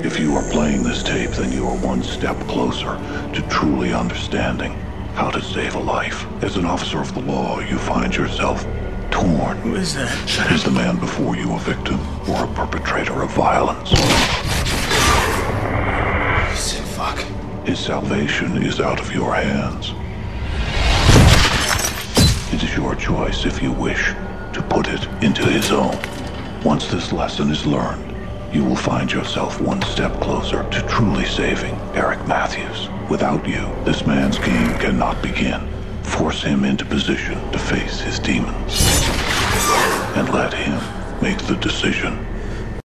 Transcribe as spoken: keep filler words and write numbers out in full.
If you are playing this tape, then you are one step closer to truly understanding how to save a life. As an officer of the law, you find yourself torn. Who is that? Shut Is the man before you a victim or a perpetrator of violence? Sick fuck. His salvation is out of your hands. It is your choice if you wish to put it into his own. Once this lesson is learned, you will find yourself one step closer to truly saving Eric Matthews. Without you, this man's game cannot begin. Force him into position to face his demons. And let him make the decision.